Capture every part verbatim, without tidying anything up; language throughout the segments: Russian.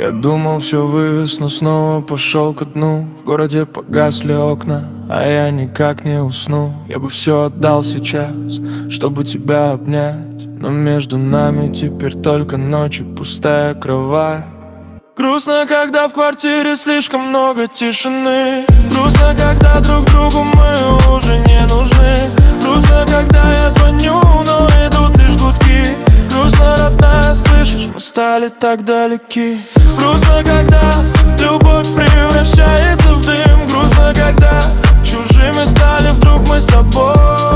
Я думал, все вывез, но снова пошел ко дну. В городе погасли окна, а я никак не усну. Я бы все отдал сейчас, чтобы тебя обнять, но между нами теперь только ночи, пустая кровать. Грустно, когда в квартире слишком много тишины. Грустно, когда друг другу мы уже не нужны. Грустно, когда я звоню, но идут лишь гудки. Грустно, родная, слышишь, мы стали так далеки. Грустно, когда любовь превращается в дым. Грустно, когда чужими стали вдруг мы с тобой.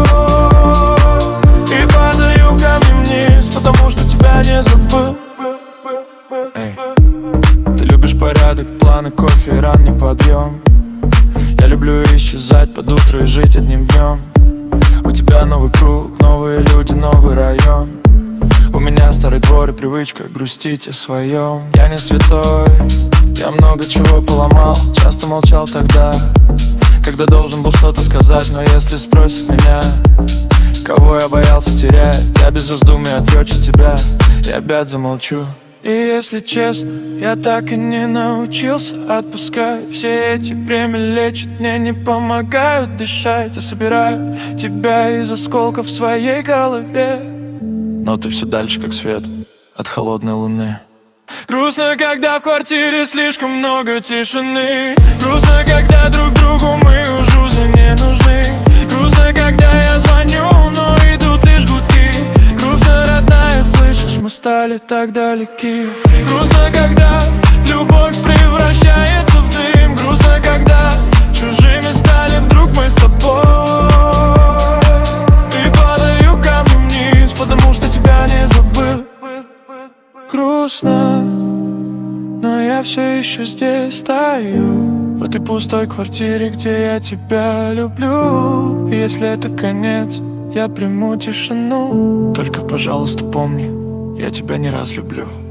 И падаю камнем вниз, потому что тебя не забыл. Эй. Ты любишь порядок, планы, кофе и ранний подъем. Я люблю исчезать под утро и жить одним днем. У тебя новый круг, новые люди, новый район. У меня старый двор и привычка грустить о своем. Я не святой, я много чего поломал. Часто молчал тогда, когда должен был что-то сказать. Но если спросят меня, кого я боялся терять, я без раздумий отвечу тебя и опять замолчу. И если честно, я так и не научился отпускать. Все эти время лечат, мне не помогают дышать. Я собираю тебя из осколков в своей голове, но ты все дальше, как свет от холодной луны. Грустно, когда в квартире слишком много тишины. Грустно, когда друг другу мы уже не нужны. Грустно, когда я звоню, но идут лишь гудки. Грустно, родная, слышишь, мы стали так далеки. Грустно, когда любовь превращается в дым. Грустно, когда чужими стали вдруг мы с тобой. И падаю камнем вниз, потому что тебя не забыл. Грустно, но я все еще здесь стою, в этой пустой квартире, где я тебя люблю. И если это конец, я приму тишину. Только, пожалуйста, помни, я тебя не раз люблю.